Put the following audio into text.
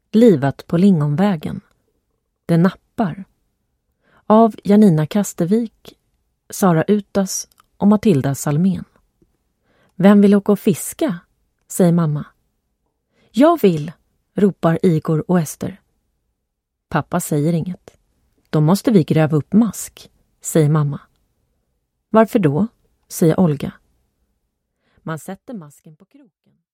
Livat på Lingonvägen. Det nappar. Av Janina Kastervik, Sara Utas och Matilda Salmén. Vem vill åka och fiska? Säger mamma. Jag vill, ropar Igor och Ester. Pappa säger inget. Då måste vi gräva upp mask, säger mamma. Varför då? Säger Olga. Man sätter masken på kroken.